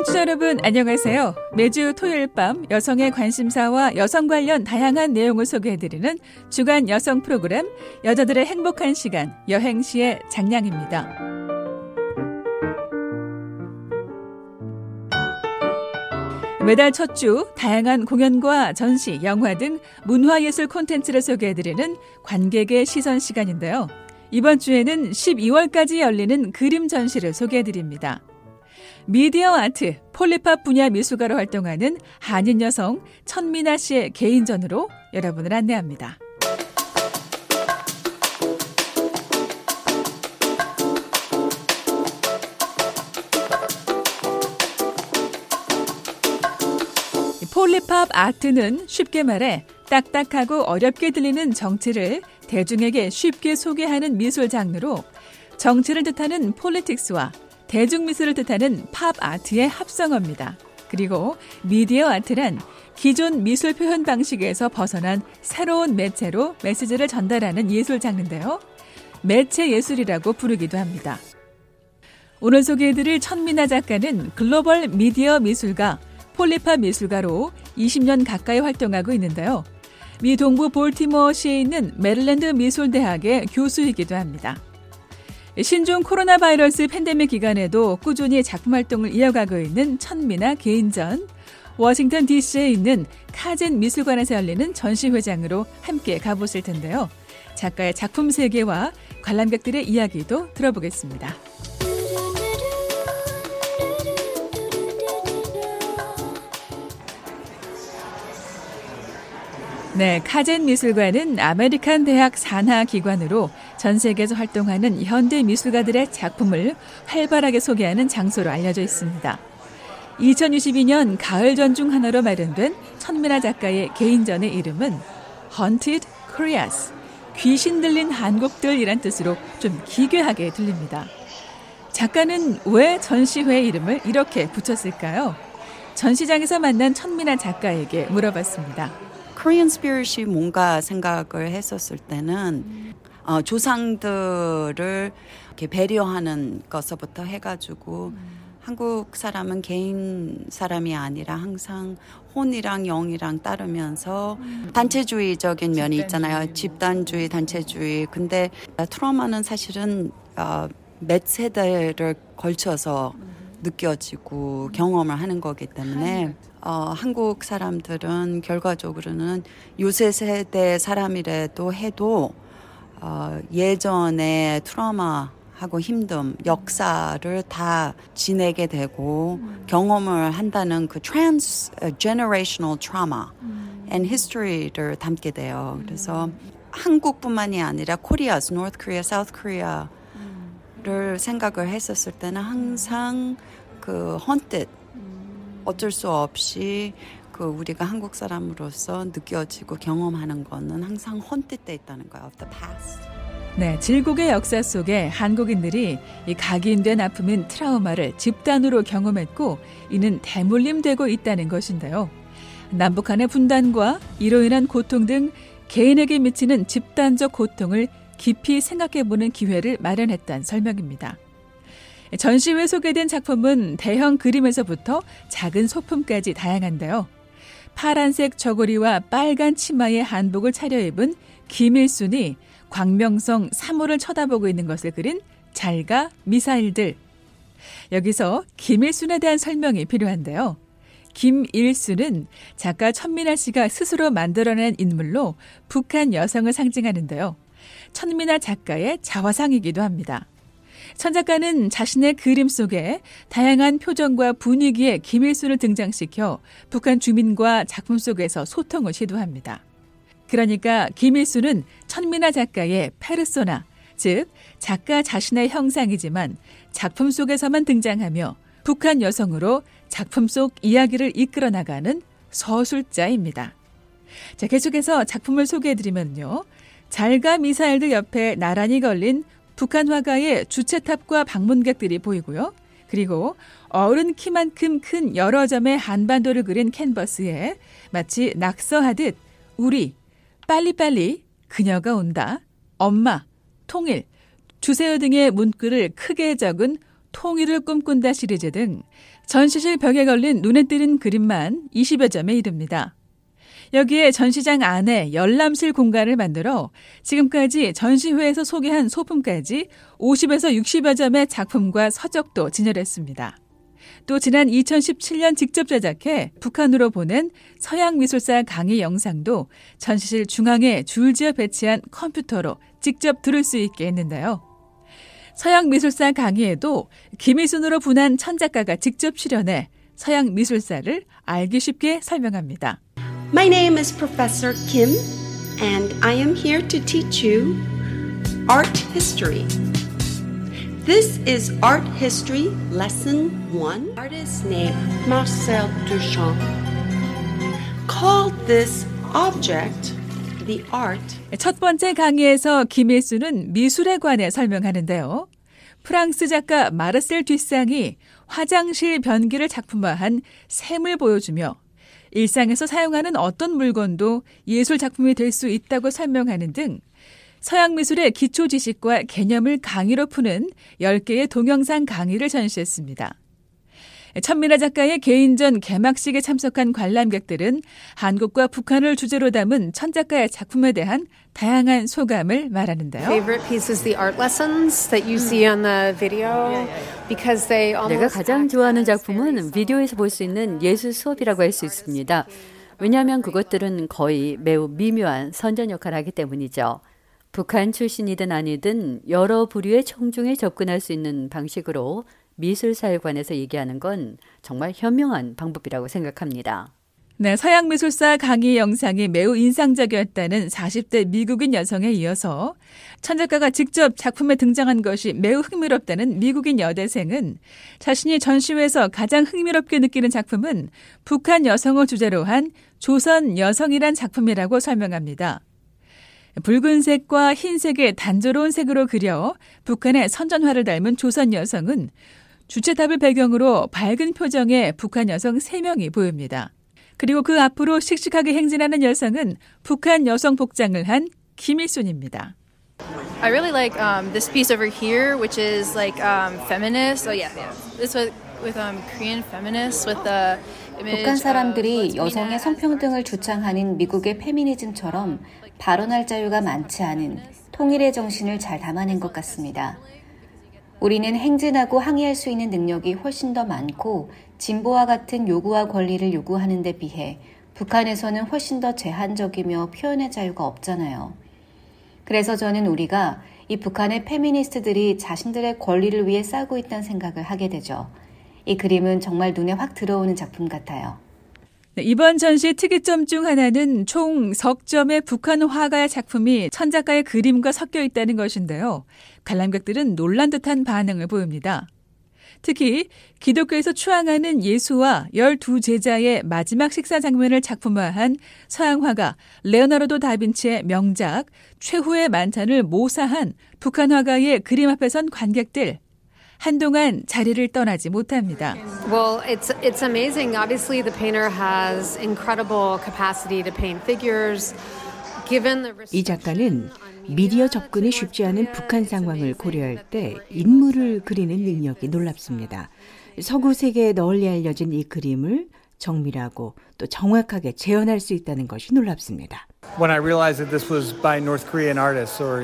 청취자 여러분 안녕하세요. 매주 토요일 밤 여성의 관심사와 여성 관련 다양한 내용을 소개해드리는 주간 여성 프로그램 여자들의 행복한 시간 여행시의 장량입니다. 매달 첫 주 다양한 공연과 전시, 영화 등 문화예술 콘텐츠를 소개해드리는 관객의 시선 시간인데요. 이번 주에는 12월까지 열리는 그림 전시를 소개해드립니다. 미디어 아트, 폴리팝 분야 미술가로 활동하는 한인 여성 천미나 씨의 개인전으로 여러분을 안내합니다. 폴리팝 아트는 쉽게 말해 딱딱하고 어렵게 들리는 정치를 대중에게 쉽게 소개하는 미술 장르로 정치를 뜻하는 폴리틱스와 대중미술을 뜻하는 팝 아트의 합성어입니다. 그리고 미디어 아트란 기존 미술 표현 방식에서 벗어난 새로운 매체로 메시지를 전달하는 예술 장르인데요. 매체 예술이라고 부르기도 합니다. 오늘 소개해드릴 천미나 작가는 글로벌 미디어 미술가, 폴리팝 미술가로 20년 가까이 활동하고 있는데요. 미 동부 볼티모어시에 있는 메릴랜드 미술대학의 교수이기도 합니다. 신종 코로나 바이러스 팬데믹 기간에도 꾸준히 작품 활동을 이어가고 있는 천미나 개인전, 워싱턴 DC에 있는 카젠 미술관에서 열리는 전시회장으로 함께 가보실 텐데요. 작가의 작품 세계와 관람객들의 이야기도 들어보겠습니다. 네, 카젠 미술관은 아메리칸 대학 산하 기관으로 전 세계에서 활동하는 현대 미술가들의 작품을 활발하게 소개하는 장소로 알려져 있습니다. 2022년 가을 전중 하나로 마련된 천미나 작가의 개인전의 이름은 Haunted Koreas, 귀신 들린 한국들이란 뜻으로 좀 기괴하게 들립니다. 작가는 왜 전시회 이름을 이렇게 붙였을까요? 전시장에서 만난 천미나 작가에게 물어봤습니다. Korean Spirit이 뭔가 생각을 했었을 때는 조상들을 이렇게 배려하는 것부터 해가지고 한국 사람은 개인 사람이 아니라 항상 혼이랑 영이랑 따르면서 단체주의적인 면이 있잖아요. 집단주의, 단체주의. 근데 트라우마는 사실은 몇 세대를 걸쳐서 느껴지고 경험을 하는 거기 때문에 한국 사람들은 결과적으로는 요새 세대 사람이라도 해도 예전에 트라우마하고 힘듦, 역사를 다 지내게 되고 경험을 한다는 그 transgenerational trauma and history를 담게 돼요. 그래서 한국뿐만이 아니라 코리아스, North Korea, South Korea를 생각을 했었을 때는 항상 그 haunted, 어쩔 수 없이 그 우리가 한국 사람으로서 느껴지고 경험하는 거는 항상 헌뜻돼 있다는 거예요. Of the past. 네, 질곡의 역사 속에 한국인들이 이 각인된 아픔인 트라우마를 집단으로 경험했고 이는 대물림되고 있다는 것인데요. 남북한의 분단과 이로 인한 고통 등 개인에게 미치는 집단적 고통을 깊이 생각해보는 기회를 마련했다는 설명입니다. 전시회에 소개된 작품은 대형 그림에서부터 작은 소품까지 다양한데요. 파란색 저고리와 빨간 치마에 한복을 차려입은 김일순이 광명성 3호를 쳐다보고 있는 것을 그린 잘가 미사일들. 여기서 김일순에 대한 설명이 필요한데요. 김일순은 작가 천미나 씨가 스스로 만들어낸 인물로 북한 여성을 상징하는데요. 천미나 작가의 자화상이기도 합니다. 천 작가는 자신의 그림 속에 다양한 표정과 분위기의 김일순을 등장시켜 북한 주민과 작품 속에서 소통을 시도합니다. 그러니까 김일순은 천미나 작가의 페르소나, 즉 작가 자신의 형상이지만 작품 속에서만 등장하며 북한 여성으로 작품 속 이야기를 이끌어 나가는 서술자입니다. 자, 계속해서 작품을 소개해드리면요. 잘가 미사일들 옆에 나란히 걸린 북한 화가의 주체탑과 방문객들이 보이고요. 그리고 어른 키만큼 큰 여러 점의 한반도를 그린 캔버스에 마치 낙서하듯 우리, 빨리빨리, 그녀가 온다, 엄마, 통일, 주세요 등의 문구를 크게 적은 통일을 꿈꾼다 시리즈 등 전시실 벽에 걸린 눈에 띄는 그림만 20여 점에 이릅니다. 여기에 전시장 안에 열람실 공간을 만들어 지금까지 전시회에서 소개한 소품까지 50에서 60여 점의 작품과 서적도 진열했습니다. 또 지난 2017년 직접 제작해 북한으로 보낸 서양미술사 강의 영상도 전시실 중앙에 줄지어 배치한 컴퓨터로 직접 들을 수 있게 했는데요. 서양미술사 강의에도 김일순으로 분한 천작가가 직접 출연해 서양미술사를 알기 쉽게 설명합니다. My name is Professor Kim, and I am here to teach you art history. This is Art History Lesson 1. Artist name Marcel Duchamp called this object the art. 첫 번째 강의에서 김일순은 미술에 관해 설명하는데요. 프랑스 작가 마르셀 듀상이 화장실 변기를 작품화한 샘을 보여주며 일상에서 사용하는 어떤 물건도 예술 작품이 될 수 있다고 설명하는 등 서양 미술의 기초 지식과 개념을 강의로 푸는 10개의 동영상 강의를 전시했습니다. 천민아 작가의 개인전 개막식에 참석한 관람객들은 한국과 북한을 주제로 담은 천 작가의 작품에 대한 다양한 소감을 말하는데요. Favorite piece is the art lessons that you see on the video because they almost 내가 가장 좋아하는 작품은 비디오에서 볼 수 있는 예술 수업이라고 할 수 있습니다. 왜냐하면 그것들은 거의 매우 미묘한 선전 역할을 하기 때문이죠. 북한 출신이든 아니든 여러 부류의 청중에 접근할 수 있는 방식으로 미술사에 관해서 얘기하는 건 정말 현명한 방법이라고 생각합니다. 네, 서양미술사 강의 영상이 매우 인상적이었다는 40대 미국인 여성에 이어서 천 작가가 직접 작품에 등장한 것이 매우 흥미롭다는 미국인 여대생은 자신이 전시회에서 가장 흥미롭게 느끼는 작품은 북한 여성을 주제로 한 조선 여성이란 작품이라고 설명합니다. 붉은색과 흰색의 단조로운 색으로 그려 북한의 선전화를 닮은 조선 여성은 주체탑을 배경으로 밝은 표정의 북한 여성 3명이 보입니다. 그리고 그 앞으로 씩씩하게 행진하는 여성은 북한 여성 복장을 한 김일순입니다. I really like this piece over here, which is like feminist. So yeah. This with Korean feminists with the image. 북한 사람들이 여성의 성평등을 주창하는 미국의 페미니즘처럼 발언할 자유가 많지 않은 통일의 정신을 잘 담아낸 것 같습니다. 우리는 행진하고 항의할 수 있는 능력이 훨씬 더 많고 진보와 같은 요구와 권리를 요구하는 데 비해 북한에서는 훨씬 더 제한적이며 표현의 자유가 없잖아요. 그래서 저는 우리가 이 북한의 페미니스트들이 자신들의 권리를 위해 싸우고 있다는 생각을 하게 되죠. 이 그림은 정말 눈에 확 들어오는 작품 같아요. 네, 이번 전시 특이점 중 하나는 총 석 점의 북한 화가의 작품이 천 작가의 그림과 섞여 있다는 것인데요. 관람객들은 놀란 듯한 반응을 보입니다. 특히 기독교에서 추앙하는 예수와 12제자의 마지막 식사 장면을 작품화한 서양 화가 레오나르도 다빈치의 명작 최후의 만찬을 모사한 북한 화가의 그림 앞에 선 관객들. 한동안 자리를 떠나지 못합니다. Well, it's amazing. Obviously, the painter has incredible capacity to paint figures. 이 작가는 미디어 접근이 쉽지 않은 북한 상황을 고려할 때 인물을 그리는 능력이 놀랍습니다. 서구 세계에 널리 알려진 이 그림을 정밀하고 또 정확하게 재현할 수 있다는 것이 놀랍습니다. When I realized that this was by North Korean artists or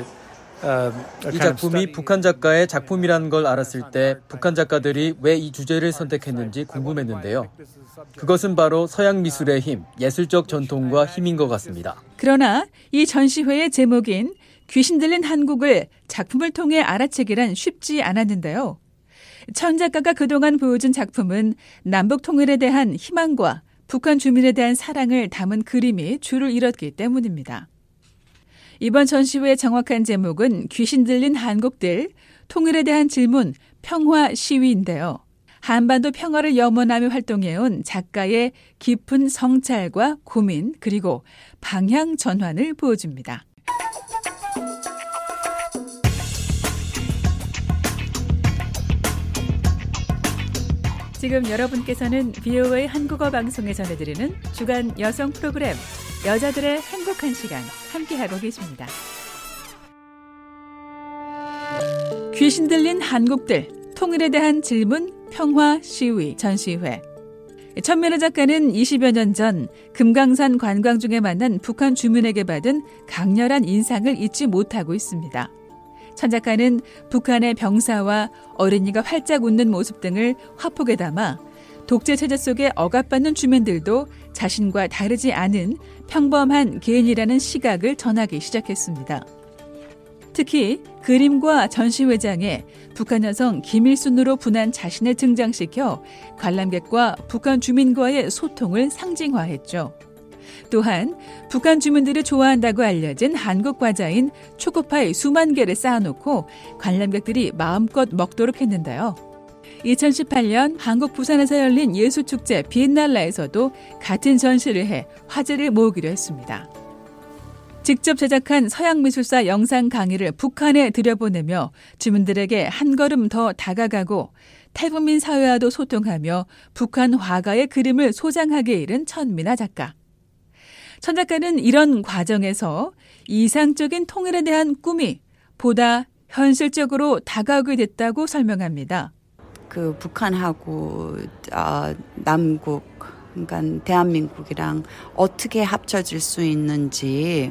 이 작품이 북한 작가의 작품이라는 걸 알았을 때 북한 작가들이 왜 이 주제를 선택했는지 궁금했는데요. 그것은 바로 서양 미술의 힘, 예술적 전통과 힘인 것 같습니다. 그러나 이 전시회의 제목인 귀신 들린 한국을 작품을 통해 알아채기란 쉽지 않았는데요. 천 작가가 그동안 보여준 작품은 남북 통일에 대한 희망과 북한 주민에 대한 사랑을 담은 그림이 주를 이뤘기 때문입니다. 이번 전시회의 정확한 제목은 귀신 들린 한국들, 통일에 대한 질문, 평화 시위인데요. 한반도 평화를 염원하며 활동해온 작가의 깊은 성찰과 고민 그리고 방향 전환을 보여줍니다. 지금 여러분께서는 VOA 한국어 방송에 전해드리는 주간 여성 프로그램 여자들의 행복한 시간 함께하고 계십니다. 귀신 들린 한국들, 통일에 대한 질문, 평화, 시위, 전시회. 천민아 작가는 20여 년 전 금강산 관광 중에 만난 북한 주민에게 받은 강렬한 인상을 잊지 못하고 있습니다. 천 작가는 북한의 병사와 어린이가 활짝 웃는 모습 등을 화폭에 담아 독재 체제 속에 억압받는 주민들도 자신과 다르지 않은 평범한 개인이라는 시각을 전하기 시작했습니다. 특히 그림과 전시회장에 북한 여성 김일순으로 분한 자신을 등장시켜 관람객과 북한 주민과의 소통을 상징화했죠. 또한 북한 주민들이 좋아한다고 알려진 한국 과자인 초코파이 수만 개를 쌓아놓고 관람객들이 마음껏 먹도록 했는데요. 2018년 한국 부산에서 열린 예술축제 비엔날레에서도 같은 전시를 해 화제를 모으기로 했습니다. 직접 제작한 서양미술사 영상 강의를 북한에 들여보내며 주민들에게 한 걸음 더 다가가고 탈북민 사회와도 소통하며 북한 화가의 그림을 소장하게 이른 천민아 작가. 천 작가는 이런 과정에서 이상적인 통일에 대한 꿈이 보다 현실적으로 다가오게 됐다고 설명합니다. 그 북한하고 남국, 그러니까 대한민국이랑 어떻게 합쳐질 수 있는지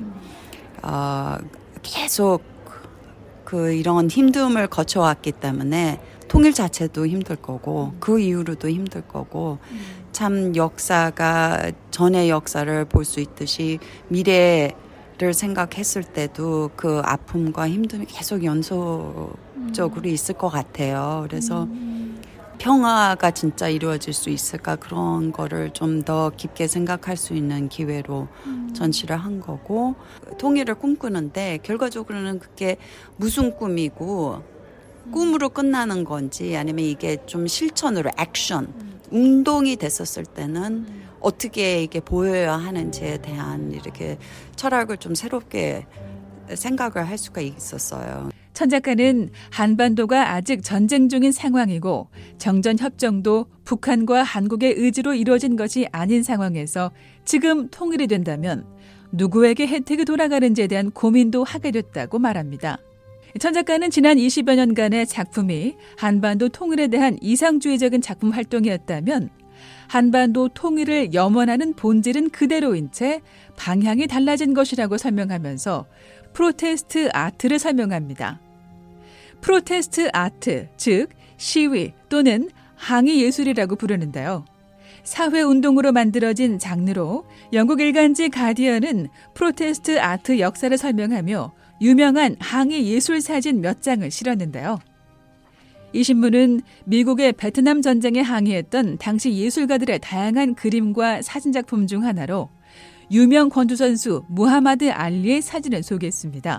계속 이런 힘듦을 거쳐왔기 때문에 통일 자체도 힘들 거고 그 이후로도 힘들 거고 참 역사가 전의 역사를 볼 수 있듯이 미래를 생각했을 때도 그 아픔과 힘듦이 계속 연속적으로 있을 것 같아요. 그래서 평화가 진짜 이루어질 수 있을까 그런 거를 좀 더 깊게 생각할 수 있는 기회로 전시를 한 거고 통일을 꿈꾸는데 결과적으로는 그게 무슨 꿈이고 꿈으로 끝나는 건지 아니면 이게 좀 실천으로 액션 운동이 됐었을 때는 어떻게 이게 보여야 하는지에 대한 이렇게 철학을 좀 새롭게 생각을 할 수가 있었어요. 천 작가는 한반도가 아직 전쟁 중인 상황이고 정전협정도 북한과 한국의 의지로 이루어진 것이 아닌 상황에서 지금 통일이 된다면 누구에게 혜택이 돌아가는지에 대한 고민도 하게 됐다고 말합니다. 천 작가는 지난 20여 년간의 작품이 한반도 통일에 대한 이상주의적인 작품 활동이었다면 한반도 통일을 염원하는 본질은 그대로인 채 방향이 달라진 것이라고 설명하면서 프로테스트 아트를 설명합니다. 프로테스트 아트, 즉 시위 또는 항의 예술이라고 부르는데요. 사회운동으로 만들어진 장르로 영국 일간지 가디언은 프로테스트 아트 역사를 설명하며 유명한 항의 예술 사진 몇 장을 실었는데요. 이 신문은 미국의 베트남 전쟁에 항의했던 당시 예술가들의 다양한 그림과 사진작품 중 하나로 유명 권투선수 무하마드 알리의 사진을 소개했습니다.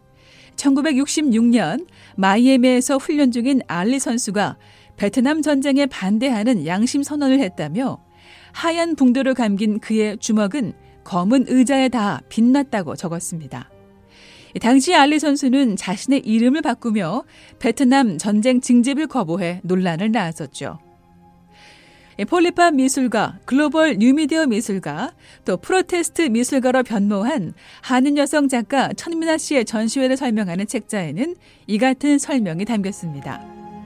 1966년 마이애미에서 훈련 중인 알리 선수가 베트남 전쟁에 반대하는 양심 선언을 했다며 하얀 붕대로 감긴 그의 주먹은 검은 의자에 닿아 빛났다고 적었습니다. 당시 알리 선수는 자신의 이름을 바꾸며 베트남 전쟁 징집을 거부해 논란을 낳았었죠. 폴리팝 미술가, 글로벌 뉴미디어 미술가, 또 프로테스트 미술가로 변모한 한인 여성 작가 천민아 씨의 전시회를 설명하는 책자에는 이 같은 설명이 담겼습니다.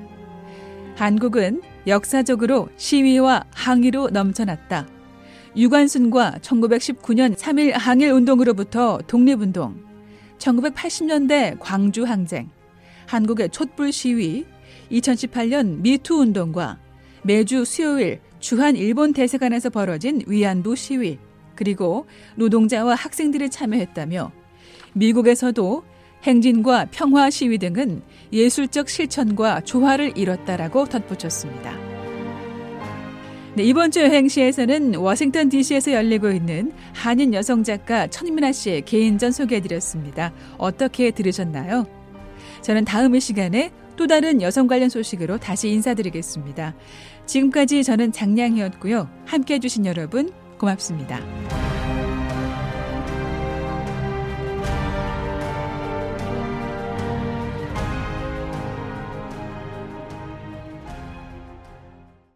한국은 역사적으로 시위와 항의로 넘쳐났다. 유관순과 1919년 3.1 항일운동으로부터 독립운동, 1980년대 광주항쟁, 한국의 촛불 시위, 2018년 미투운동과 매주 수요일 주한 일본 대사관에서 벌어진 위안부 시위, 그리고 노동자와 학생들이 참여했다며 미국에서도 행진과 평화 시위 등은 예술적 실천과 조화를 이뤘다라고 덧붙였습니다. 네, 이번 주 여행시에서는 워싱턴 DC에서 열리고 있는 한인 여성 작가 천민아 씨의 개인전 소개해드렸습니다. 어떻게 들으셨나요? 저는 다음 이 시간에 또 다른 여성 관련 소식으로 다시 인사드리겠습니다. 지금까지 저는 장량이었고요. 함께해 주신 여러분 고맙습니다.